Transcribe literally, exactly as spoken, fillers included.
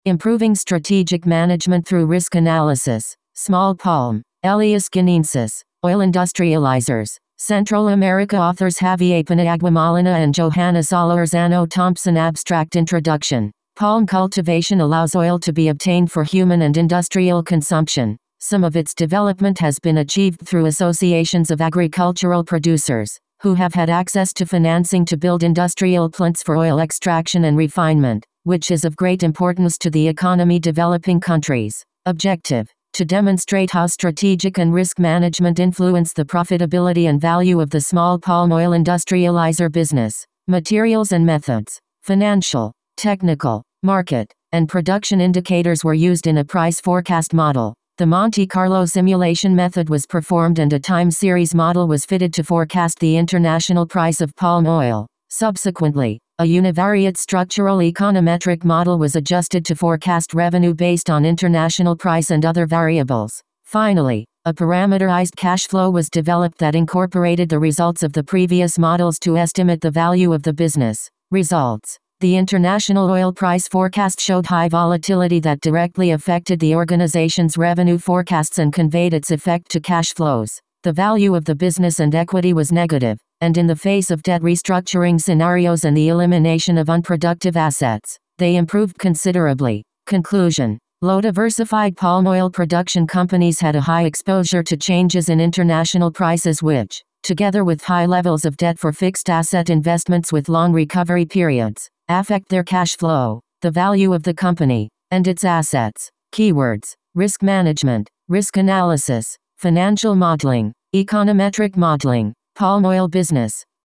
Improving strategic management through risk analysis. Small palm. Elias Guineensis. Oil industrializers. Central America authors Javier Paniagua-Molina and Johannes Olorzano Thompson. Abstract introduction. Palm cultivation allows oil to be obtained for human and industrial consumption. Some of its development has been achieved through associations of agricultural producers, who have had access to financing to build industrial plants for oil extraction and refinement, which is of great importance to the economy developing countries. Objective: to demonstrate how strategic and risk management influence the profitability and value of the small palm oil industrializer business. Materials and methods. Financial, technical, market, and production indicators were used in a price forecast model. The Monte Carlo simulation method was performed and a time series model was fitted to forecast the international price of palm oil. Subsequently, a univariate structural econometric model was adjusted to forecast revenue based on international price and other variables. Finally, a parameterized cash flow was developed that incorporated the results of the previous models to estimate the value of the business. Results. The international oil price forecast showed high volatility that directly affected the organization's revenue forecasts and conveyed its effect to cash flows. The value of the business and equity was negative, and in the face of debt restructuring scenarios and the elimination of unproductive assets, they improved considerably. Conclusion: low diversified palm oil production companies had a high exposure to changes in international prices which, together with high levels of debt for fixed asset investments with long recovery periods, affect their cash flow, the value of the company, and its assets. Keywords: risk management, risk analysis, financial modeling, econometric modeling, palm oil business.